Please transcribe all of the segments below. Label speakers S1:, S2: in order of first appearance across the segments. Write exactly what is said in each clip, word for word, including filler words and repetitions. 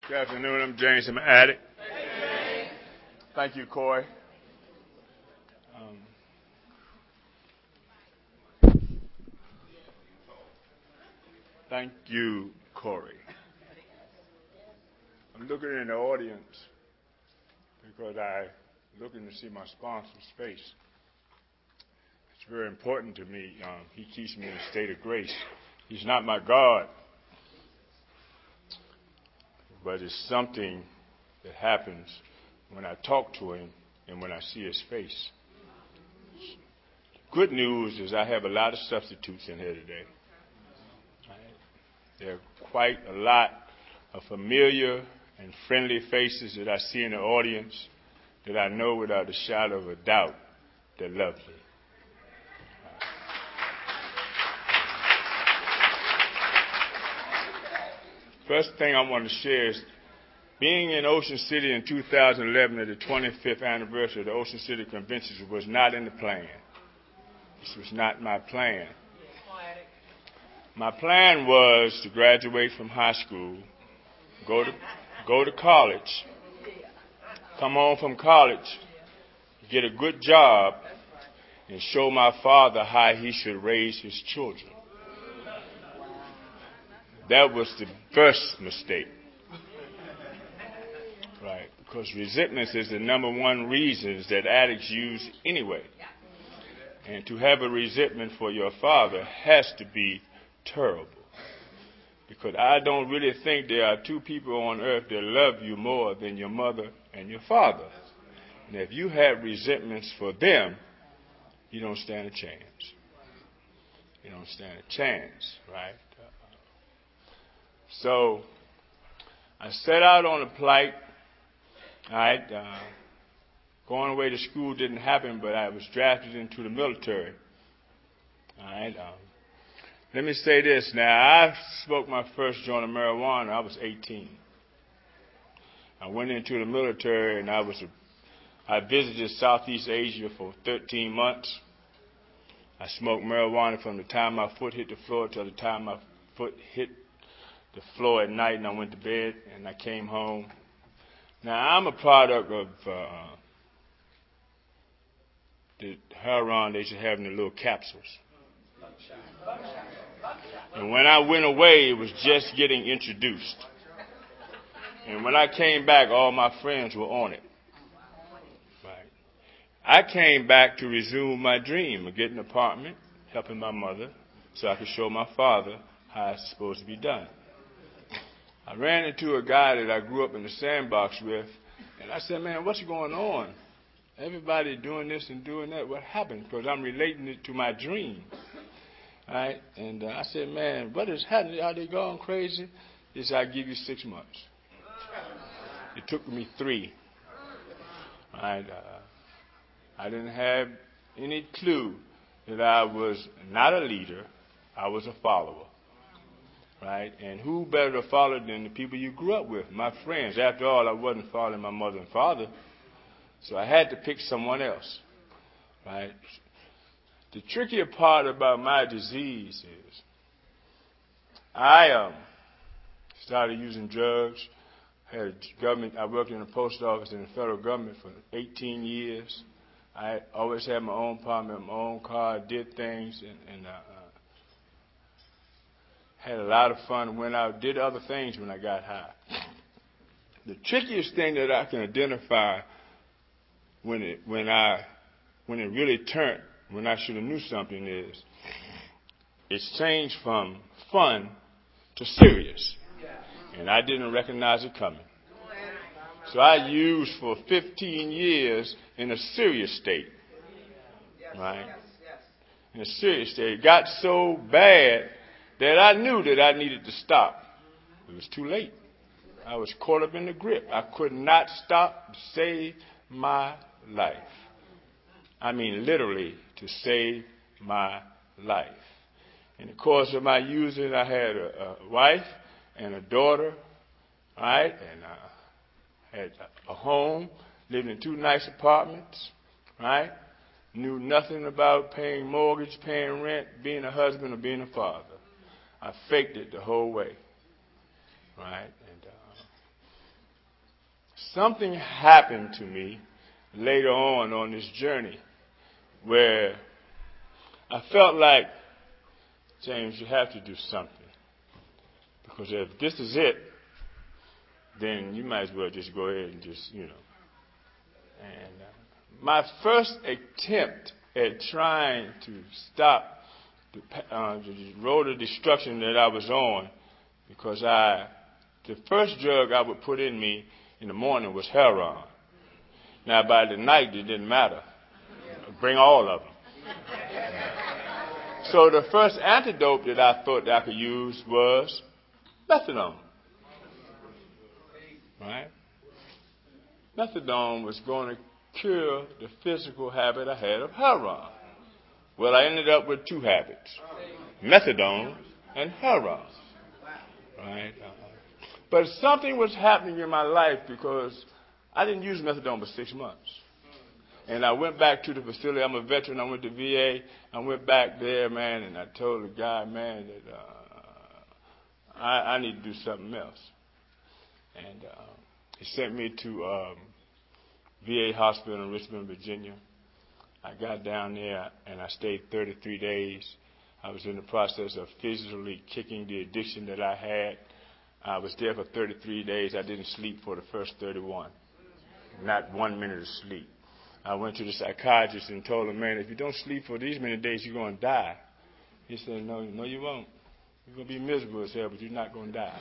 S1: Good afternoon. I'm James. I'm an addict. Thank you, Corey. Um, thank you, Corey. I'm looking in the audience because I'm looking to see my sponsor's face. It's very important to me. Um, he keeps me in a state of grace. He's not my God, but it's something that happens when I talk to him and when I see his face. Good news is I have a lot of substitutes in here today. There are quite a lot of familiar and friendly faces that I see in the audience that I know without a shadow of a doubt that love me. First thing I want to share is being in Ocean City in two thousand eleven at the twenty-fifth anniversary of the Ocean City Convention was not in the plan. This was not my plan. My plan was to graduate from high school, go to go to college, come home from college, get a good job, and show my father how he should raise his children. That was the first mistake. Right, because resentment is the number one reason that addicts use anyway. And to have a resentment for your father has to be terrible. Because I don't really think there are two people on earth that love you more than your mother and your father. And if you have resentments for them, you don't stand a chance. You don't stand a chance, right? So I set out on a plight. All right, uh, going away to school didn't happen, but I was drafted into the military. All right. Um, let me say this. Now, I smoked my first joint of marijuana. I was eighteen. I went into the military, and I was a, I visited Southeast Asia for thirteen months. I smoked marijuana from the time my foot hit the floor till the time my foot hit the floor at night, and I went to bed, and I came home. Now, I'm a product of uh, the heroin they should have in the little capsules. And when I went away, it was just getting introduced. And when I came back, all my friends were on it. Right. I came back to resume my dream of getting an apartment, helping my mother, so I could show my father how it's supposed to be done. I ran into a guy that I grew up in the sandbox with, and I said, man, what's going on? Everybody doing this and doing that. What happened? Because I'm relating it to my dream. All right? And uh, I said, man, what is happening? Are they going crazy? He said, I'll give you six months. It took me three. All right? Uh, I didn't have any clue that I was not a leader. I was a follower. Right? And who better to follow than the people you grew up with, my friends. After all, I wasn't following my mother and father, so I had to pick someone else. Right? The trickier part about my disease is I um, started using drugs. Had a government. I worked in the post office in the federal government for eighteen years. I always had my own apartment, my own car, did things, and, and uh, had a lot of fun, went out, did other things when I got high. The trickiest thing that I can identify when it when I when it really turned, when I should have knew something is it's changed from fun to serious. And I didn't recognize it coming. So I used for fifteen years in a serious state. Right? In a serious state. It got so bad that I knew that I needed to stop. It was too late. I was caught up in the grip. I could not stop to save my life. I mean, literally, to save my life. In the course of my using, I had a, a wife and a daughter, right? And I had a home, lived in two nice apartments, right? Knew nothing about paying mortgage, paying rent, being a husband, or being a father. I faked it the whole way, right? And uh, something happened to me later on on this journey where I felt like, James, you have to do something. Because if this is it, then you might as well just go ahead and just, you know. And uh, my first attempt at trying to stop the, uh, the road of destruction that I was on, because I, the first drug I would put in me in the morning was heroin. Now by the night it didn't matter. I'd bring all of them. So the first antidote that I thought that I could use was methadone. Right? Methadone was going to cure the physical habit I had of heroin. Well, I ended up with two habits: methadone and heroin. Right? Uh, but something was happening in my life because I didn't use methadone for six months. And I went back to the facility. I'm a veteran. I went to V A. I went back there, man, and I told the guy, man, that uh, I, I need to do something else. And uh, he sent me to um, V A hospital in Richmond, Virginia. I got down there, and I stayed thirty-three days. I was in the process of physically kicking the addiction that I had. I was there for thirty-three days. I didn't sleep for the first thirty-one. Not one minute of sleep. I went to the psychiatrist and told him, man, if you don't sleep for these many days, you're going to die. He said, no, no, you won't. You're going to be miserable as hell, but you're not going to die.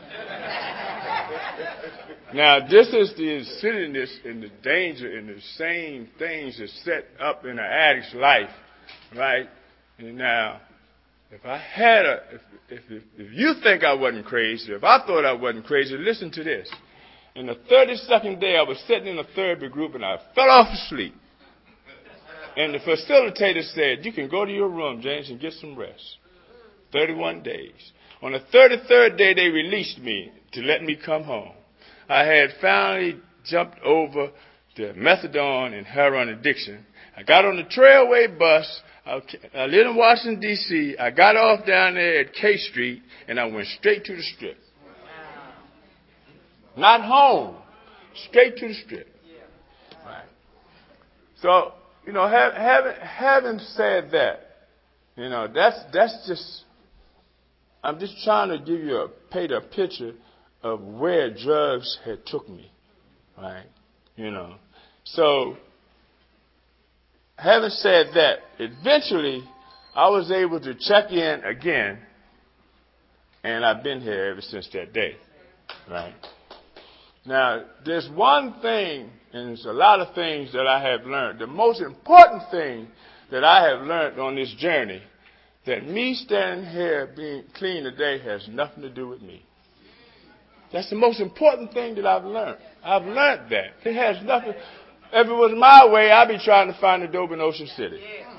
S1: Now, this is the silliness and the danger and the same things that set up in an addict's life, right? And now, if I had a, if, if, if you think I wasn't crazy, if I thought I wasn't crazy, listen to this. In the thirty-second day, I was sitting in a therapy group and I fell off asleep. And the facilitator said, you can go to your room, James, and get some rest. thirty-one days. On the thirty-third day, they released me to let me come home. I had finally jumped over the methadone and heroin addiction. I got on the Trailway bus. I, I lived in Washington, D C I got off down there at K Street, and I went straight to the Strip. Not home. Straight to the Strip. Right. So, you know, have, having, having said that, you know, that's that's just, I'm just trying to give you a, paint a picture of where drugs had took me, right? You know. So, having said that, eventually I was able to check in again, and I've been here ever since that day, right? Now, there's one thing, and there's a lot of things that I have learned. The most important thing that I have learned on this journey, that me standing here being clean today has nothing to do with me. That's the most important thing that I've learned. I've learned that. It has nothing. If it was my way, I'd be trying to find a dope in Ocean City.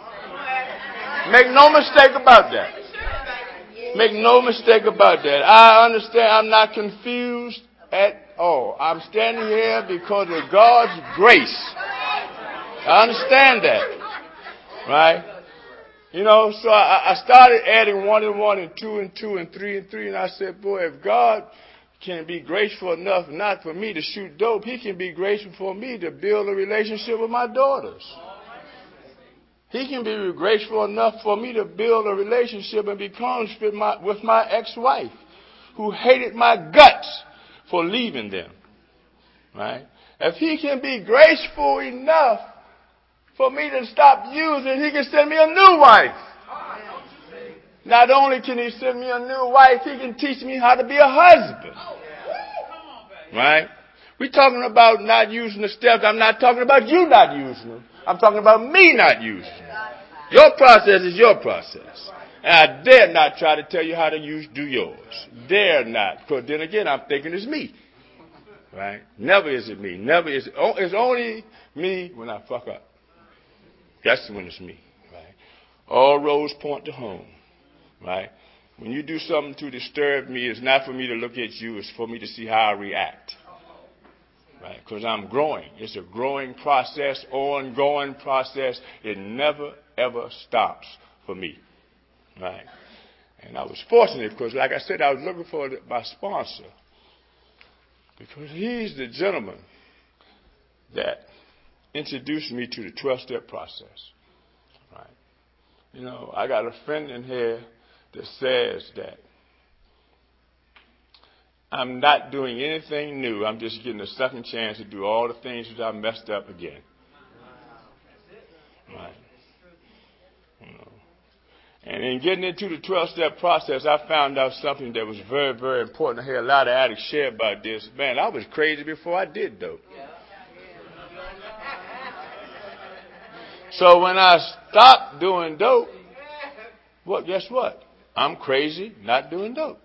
S1: Make no mistake about that. Make no mistake about that. I understand. I'm not confused at all. I'm standing here because of God's grace. I understand that. Right? You know, so I, I started adding one and one and two and two and three and three. And I said, boy, if God can be graceful enough not for me to shoot dope, he can be graceful for me to build a relationship with my daughters. He can be graceful enough for me to build a relationship and be conscious with my, with my ex-wife, who hated my guts for leaving them. Right? If he can be graceful enough for me to stop using, he can send me a new wife. Not only can he send me a new wife, he can teach me how to be a husband. Right? We're talking about not using the steps. I'm not talking about you not using them. I'm talking about me not using them. Your process is your process. And I dare not try to tell you how to use, do yours. Dare not. Because then again, I'm thinking it's me. Right? Never is it me. Never is it. It's only me when I fuck up. That's when it's me. Right? All roads point to home. Right? When you do something to disturb me, it's not for me to look at you. It's for me to see how I react. Right? Because I'm growing. It's a growing process, ongoing process. It never, ever stops for me. Right? And I was fortunate because, like I said, I was looking for my sponsor. Because he's the gentleman that introduced me to the twelve-step process. Right? You know, I got a friend in here that says that I'm not doing anything new. I'm just getting a second chance to do all the things that I messed up again. Right? You know. And in getting into the twelve-step process, I found out something that was very, very important. I hear a lot of addicts share about this. Man, I was crazy before I did dope. So when I stopped doing dope, well, guess what? I'm crazy not doing dope.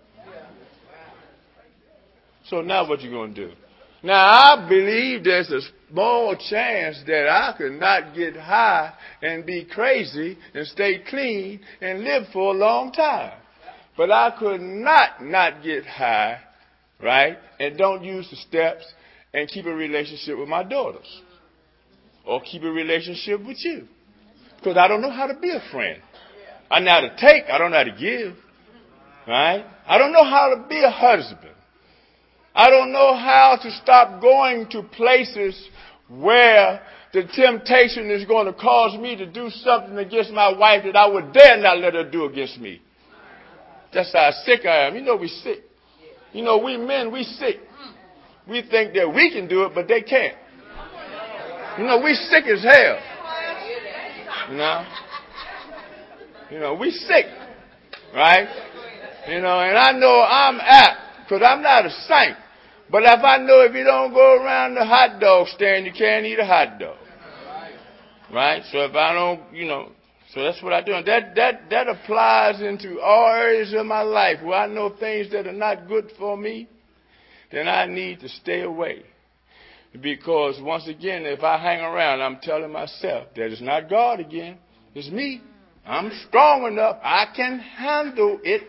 S1: So now what you going to do? Now, I believe there's a small chance that I could not get high and be crazy and stay clean and live for a long time. But I could not not get high, right, and don't use the steps and keep a relationship with my daughters or keep a relationship with you. Because I don't know how to be a friend. I know how to take. I don't know how to give, right? I don't know how to be a husband. I don't know how to stop going to places where the temptation is going to cause me to do something against my wife that I would dare not let her do against me. That's how sick I am. You know we sick. You know, we men, we sick. We think that we can do it, but they can't. You know, we sick as hell. You know? You know, we sick. Right? You know, and I know I'm apt. Because I'm not a saint. But if I know if you don't go around the hot dog stand, you can't eat a hot dog. Right? So if I don't, you know, so that's what I do. And that, that, that applies into all areas of my life where I know things that are not good for me, then I need to stay away. Because once again, if I hang around, I'm telling myself that it's not God again. It's me. I'm strong enough. I can handle it.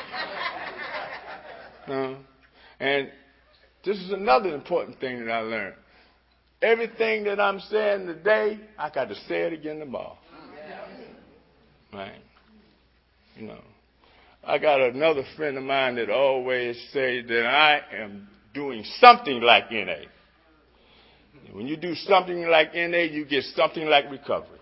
S1: Uh, and this is another important thing that I learned. Everything that I'm saying today, I got to say it again tomorrow. Right? You know, I got another friend of mine that always say that I am doing something like N A. When you do something like N A, you get something like recovery.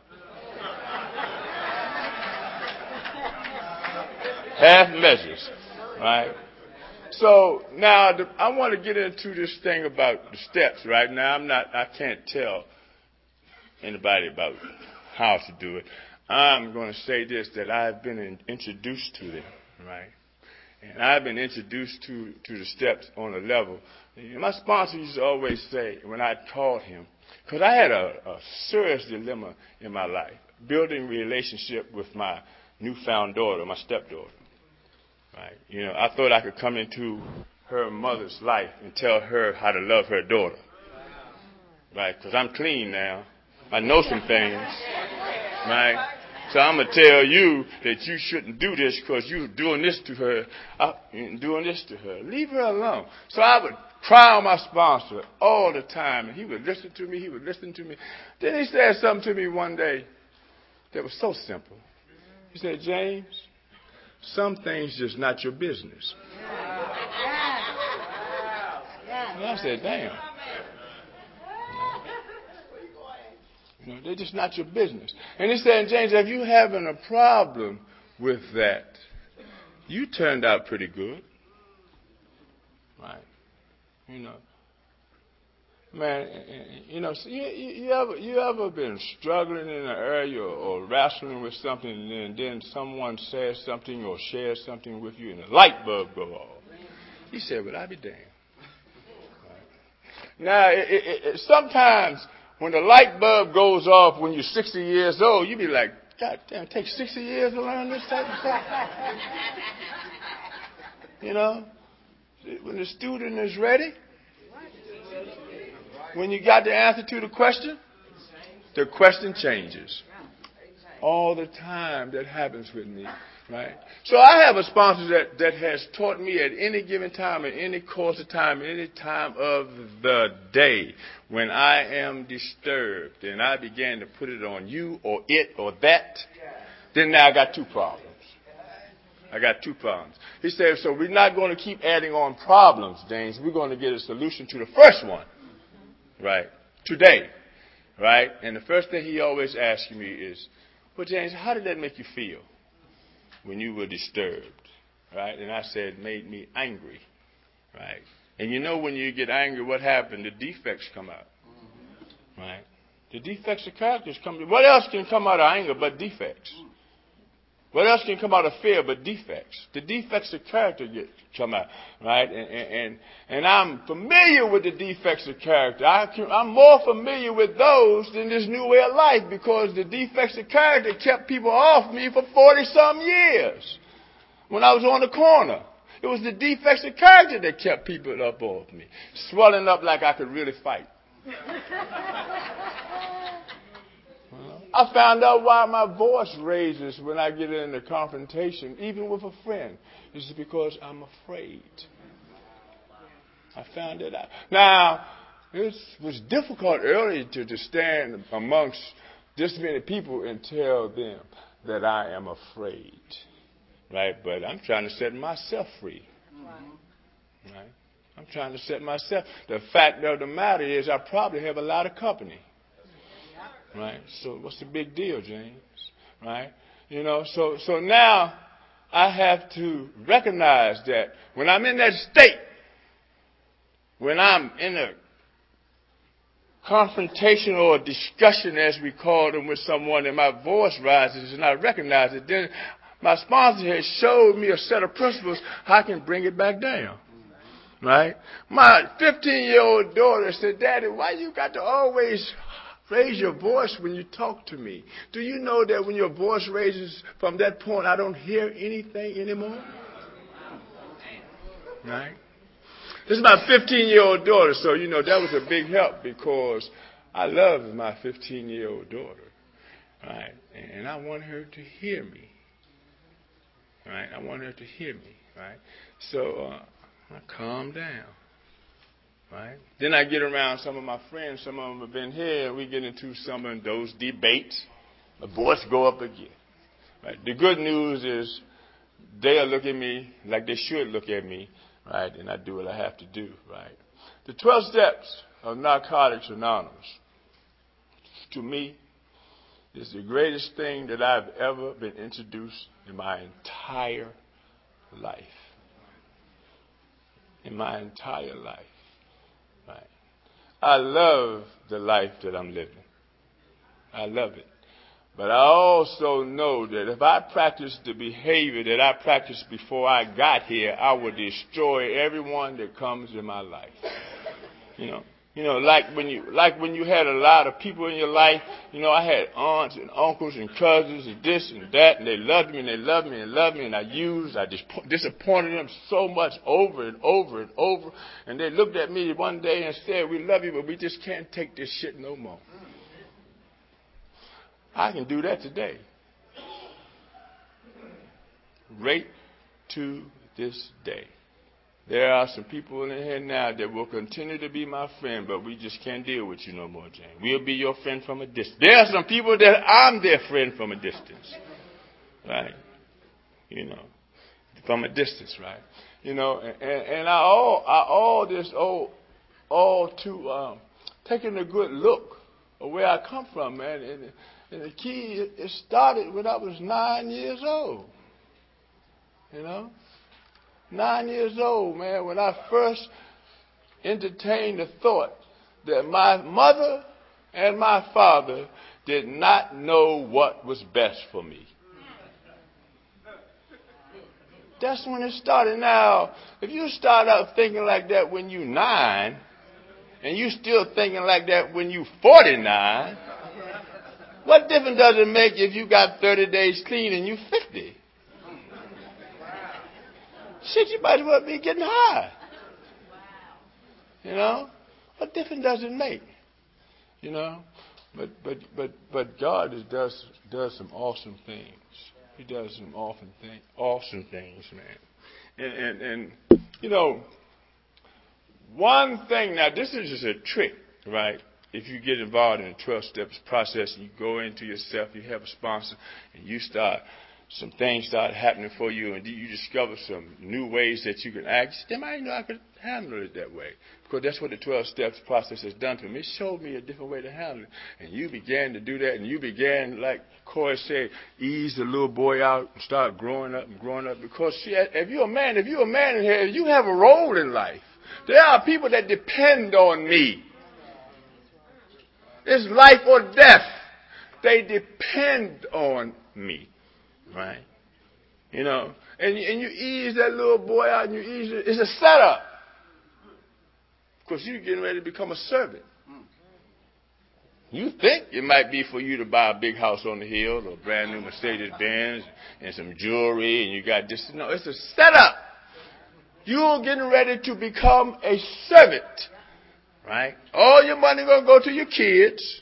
S1: Half measures, right? So now the, I want to get into this thing about the steps. Right now, I'm not. I can't tell anybody about how to do it. I'm going to say this: that I've been in, introduced to them, right? And I've been introduced to to the steps on a level. And my sponsor used to always say when I called him, because I had a, a serious dilemma in my life, building a relationship with my newfound daughter, my stepdaughter. Right. You know, I thought I could come into her mother's life and tell her how to love her daughter. Right? Because I'm clean now. I know some things. Right? So I'm going to tell you that you shouldn't do this because you're doing this to her. I'm doing this to her. Leave her alone. So I would cry on my sponsor all the time. And he would listen to me. He would listen to me. Then he said something to me one day that was so simple. He said, James, some things just not your business. And I said, damn. You know, they're just not your business. And he said, James, if you're having a problem with that, you turned out pretty good. Right. You know. Man, you know, you, you, you ever you ever been struggling in an area or, or wrestling with something, and then, and then someone says something or shares something with you, and the light bulb go off? He said, "Well, I be damned." Right. Now, it, it, it, sometimes when the light bulb goes off when you're sixty years old, you be like, "God damn, it takes sixty years to learn this type of stuff." You know, when the student is ready. When you got the answer to the question, the question changes. All the time that happens with me, right? So I have a sponsor that, that has taught me at any given time, at any course of time, at any time of the day, when I am disturbed and I began to put it on you or it or that, then now I got two problems. I got two problems. He said, so we're not going to keep adding on problems, James. We're going to get a solution to the first one. Right. today, right? And the first thing he always asks me is, well, James, how did that make you feel when you were disturbed, right? And I said, made me angry, right? And you know when you get angry, what happened? The defects come out, right? The defects of characters come. What else can come out of anger but defects? What else can come out of fear but defects? The defects of character get come out, right? And and and I'm familiar with the defects of character. I can, I'm more familiar with those than this new way of life because the defects of character kept people off me for forty some years. When I was on the corner, it was the defects of character that kept people up off me, swelling up like I could really fight. I found out why my voice raises when I get into confrontation, even with a friend. It's because I'm afraid. I found it out. Now, it was difficult earlier to, to stand amongst this many people and tell them that I am afraid. Right? But I'm trying to set myself free. Right? I'm trying to set myself. The fact of the matter is I probably have a lot of company. Right? So what's the big deal, James? Right? You know, so so now I have to recognize that when I'm in that state, when I'm in a confrontation or a discussion, as we call them, with someone, and my voice rises and I recognize it, then my sponsor has showed me a set of principles how I can bring it back down. Right? My fifteen-year-old daughter said, Daddy, why you got to always raise your voice when you talk to me? Do you know that when your voice raises from that point, I don't hear anything anymore? Right? This is my fifteen-year-old daughter, so, you know, that was a big help because I love my fifteen-year-old daughter. Right? And I want her to hear me. Right? I want her to hear me. Right? So uh, I calm down. Right? Then I get around some of my friends. Some of them have been here, and we get into some of those debates. The voice go up again. Right? The good news is they'll look at me like they should look at me, right? And I do what I have to do, right? The twelve steps of Narcotics Anonymous, to me, is the greatest thing that I've ever been introduced in my entire life. In my entire life. Right. I love the life that I'm living. I love it. But I also know that if I practice the behavior that I practiced before I got here, I will destroy everyone that comes in my life. You know, you know, like when you like when you had a lot of people in your life. You know, I had aunts and uncles and cousins and this and that, and they loved me and they loved me and loved me, and I used, I dis- disappointed them so much over and over and over, and they looked at me one day and said, "We love you, but we just can't take this shit no more." I can do that today. Right to this day. There are some people in here now that will continue to be my friend, but we just can't deal with you no more, James. We'll be your friend from a distance. There are some people that I'm their friend from a distance. Right? You know, from a distance, right? You know, and, and I all, I all this, all, all to um, taking a good look of where I come from, man. And, and the key, it started when I was nine years old. You know? Nine years old, man, when I first entertained the thought that my mother and my father did not know what was best for me. That's when it started. Now, if you start out thinking like that when you're nine, and you still thinking like that when you're forty-nine, what difference does it make if you got thirty days clean and you're fifty? Shit, you might as well be getting high. You know? What difference does it make? You know? But but but but God is, does does some awesome things. He does some awesome thing, awesome things, man. And and, and you know, one thing, now this is just a trick, right? If you get involved in a twelve steps process and you go into yourself, you have a sponsor, and you start, some things start happening for you, and you discover some new ways that you can act. Damn, I didn't know I could handle it that way. Because that's what the twelve steps process has done to me. It showed me a different way to handle it. And you began to do that, and you began, like Corey said, ease the little boy out and start growing up and growing up. Because see, if you're a man, if you're a man in here, you have a role in life. There are people that depend on me. It's life or death. They depend on me. Right? You know, and, and you ease that little boy out, and you ease it. It's a setup. Because you're getting ready to become a servant. You think it might be for you to buy a big house on the hill or a brand new Mercedes-Benz and some jewelry, and you got this. No, it's a setup. You're getting ready to become a servant. Right? All your money going to go to your kids.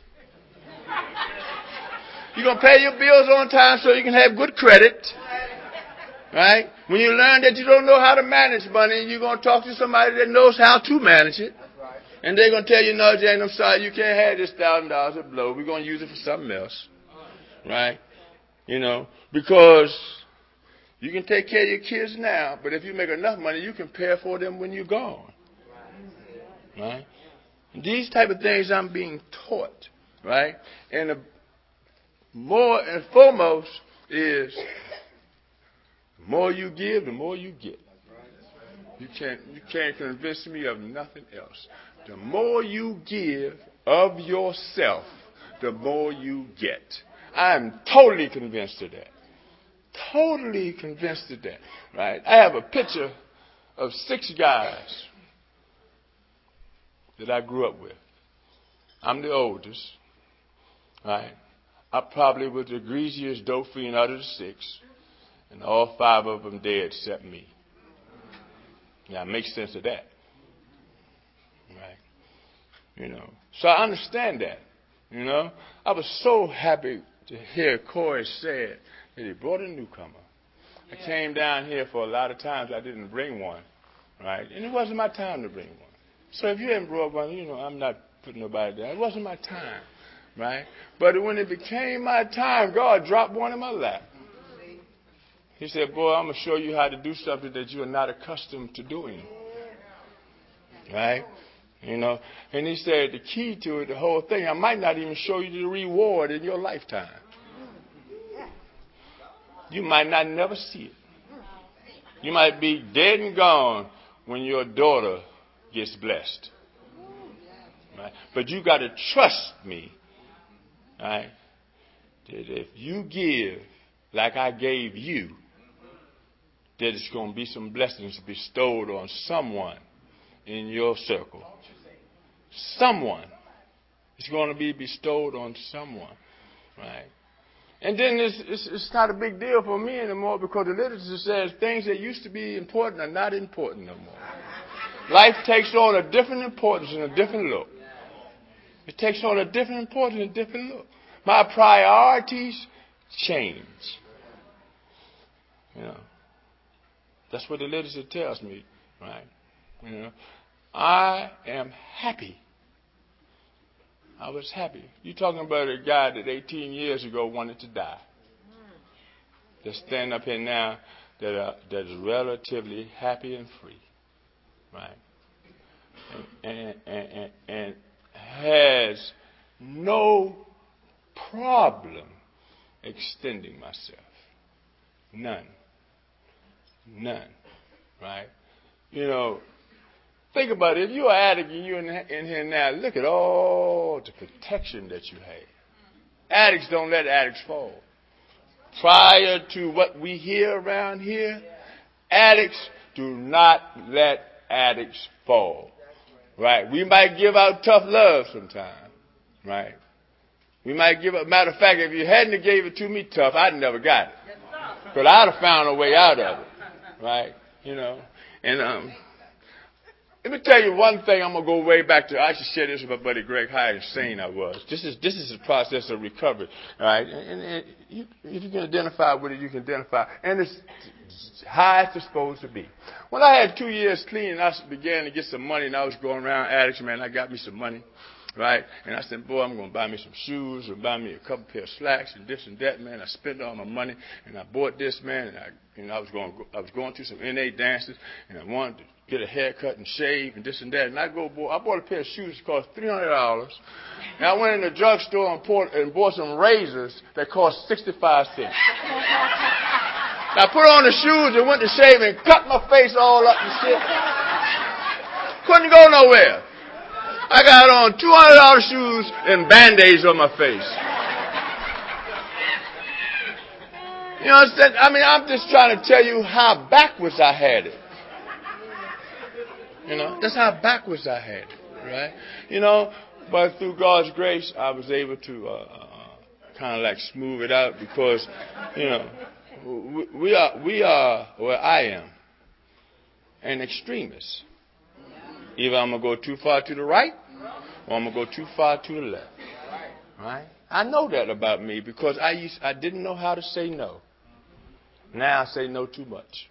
S1: You're going to pay your bills on time so you can have good credit. Right? When you learn that you don't know how to manage money, you're going to talk to somebody that knows how to manage it. And they're going to tell you, no, Jane, I'm sorry, you can't have this one thousand dollars a blow. We're going to use it for something else. Right? You know, because you can take care of your kids now, but if you make enough money, you can pay for them when you're gone. Right? These type of things I'm being taught. Right? And the more and foremost is the more you give, the more you get. You can't, you can't convince me of nothing else. The more you give of yourself, the more you get. I'm totally convinced of that. Totally convinced of that. Right? I have a picture of six guys that I grew up with. I'm the oldest. Right? I probably was the greasiest dope fiend out of the six. And all five of them dead except me. Now, make sense of that. Right? You know. So I understand that. You know. I was so happy to hear Corey said that he brought a newcomer. I came down here for a lot of times I didn't bring one. Right? And it wasn't my time to bring one. So if you hadn't brought one, you know, I'm not putting nobody down. It wasn't my time. Right? But when it became my time, God dropped one in my lap. He said, boy, I'm going to show you how to do something that you are not accustomed to doing. Right? You know, and he said the key to it, the whole thing, I might not even show you the reward in your lifetime. You might not never see it. You might be dead and gone when your daughter gets blessed. Right? But you got to trust me. Right? That if you give like I gave you, that it's going to be some blessings bestowed on someone in your circle. Someone. It's going to be bestowed on someone. Right? And then it's, it's, it's not a big deal for me anymore because the literature says things that used to be important are not important no more. Life takes on a different importance and a different look. It takes on a different importance and a different look. My priorities change. You know. That's what the literature tells me, right? You know, I am happy. I was happy. You're talking about a guy that eighteen years ago wanted to die. That's standing up here now that uh, that is relatively happy and free, right? And, and, and, and has no problem extending myself. None. None. Right? You know, think about it. If you're an addict and you're in, in here now, look at all the protection that you have. Addicts don't let addicts fall. Prior to what we hear around here, addicts do not let addicts fall. Right? We might give out tough love sometimes. Right? We might give up. Matter of fact, if you hadn't gave it to me tough, I'd never got it. But I'd have found a way out of it. Right? You know. And um, let me tell you one thing. I'm going to go way back to, I should share this with my buddy Greg, how insane I was. This is this is a process of recovery. All right? And, and you, if you can identify with it, you can identify. And it's how it's supposed to be. When I had two years clean, I began to get some money, and I was going around addicts, man, I got me some money. Right? And I said, boy, I'm going to buy me some shoes or buy me a couple pair of slacks and this and that, man. I spent all my money and I bought this, man. And I, you know, I was going, I was going to some N A dances and I wanted to get a haircut and shave and this and that. And I go, boy, I bought a pair of shoes that cost three hundred dollars. And I went in the drugstore and, bought, and bought some razors that cost sixty-five cents. I put on the shoes and went to shave and cut my face all up and shit. Couldn't go nowhere. I got on two hundred dollars shoes and Band-Aids on my face. You know what I'm saying? I mean, I'm just trying to tell you how backwards I had it. You know, that's how backwards I had it, right? You know, but through God's grace, I was able to uh, uh, kind of like smooth it out because, you know, we, we are, we are, well, I am an extremist. Either I'm going to go too far to the right or I'm going to go too far to the left, right? I know that about me because I used, I didn't know how to say no. Now I say no too much.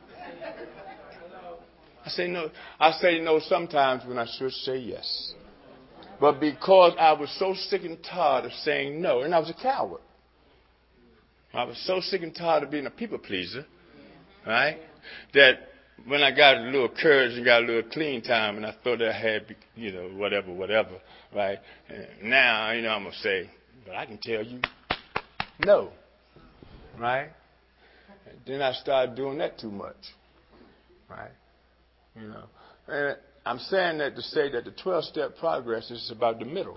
S1: I say no. I say no sometimes when I should say yes. But because I was so sick and tired of saying no, and I was a coward. I was so sick and tired of being a people pleaser, right? That when I got a little courage and got a little clean time, and I thought that I had, you know, whatever, whatever, right? And now, you know, I'm gonna say, but I can tell you, no, right? And then I started doing that too much, right? You know, and I'm saying that to say that the twelve-step progress is about the middle.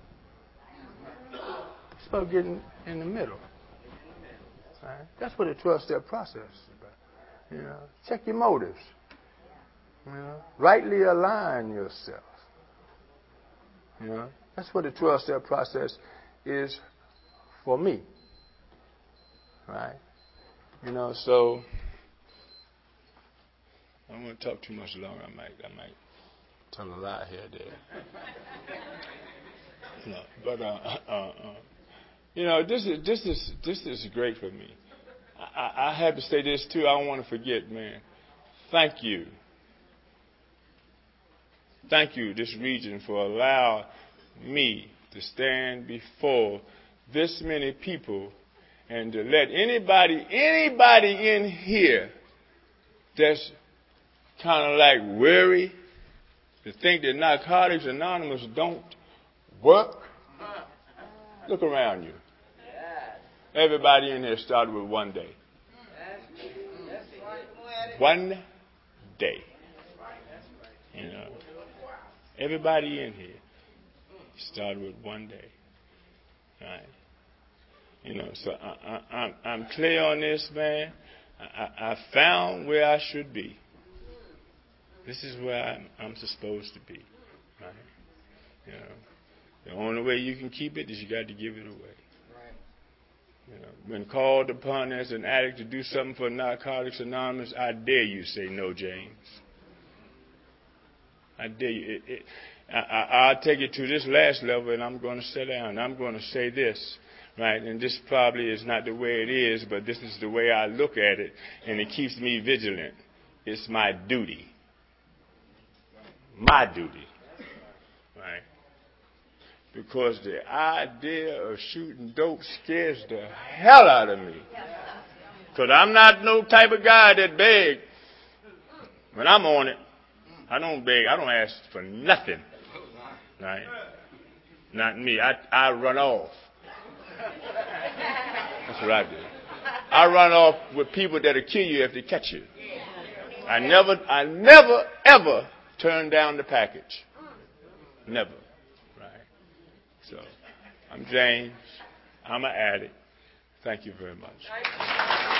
S1: It's about getting in the middle. Right? That's what the twelve-step process is about. You know, check your motives. You know, rightly align yourself. You know, that's what the twelve-step process is for me. Right? You know, so I don't want to talk too much longer. I might, I might tell a lie here or there. You know, but uh, uh, uh, you know, this is this is this is great for me. I, I have to say this too. I don't want to forget, man. Thank you, thank you, this region, for allowing me to stand before this many people and to let anybody, anybody in here that's kind of like weary to think that Narcotics Anonymous don't work. Look around you. Everybody in here started with one day. One day. You know, everybody in here started with one day. Right? You know, so I, I, I'm, I'm clear on this, man. I, I found where I should be. This is where I'm, I'm supposed to be. Right? You know, the only way you can keep it is you got to give it away. You know, when called upon as an addict to do something for Narcotics Anonymous, I dare you say no, James. I dare you. It, it, I, I, I'll take it to this last level, and I'm going to sit down. I'm going to say this, right? And this probably is not the way it is, but this is the way I look at it, and it keeps me vigilant. It's my duty. My duty. Right? Because the idea of shooting dope scares the hell out of me. Because I'm not no type of guy that beg. When I'm on it, I don't beg. I don't ask for nothing. Right? Not me. I, I run off. That's what I do. I run off with people that'll kill you if they catch you. I never, I never, ever turn down the package. Never. So, I'm James. I'm an addict. Thank you very much.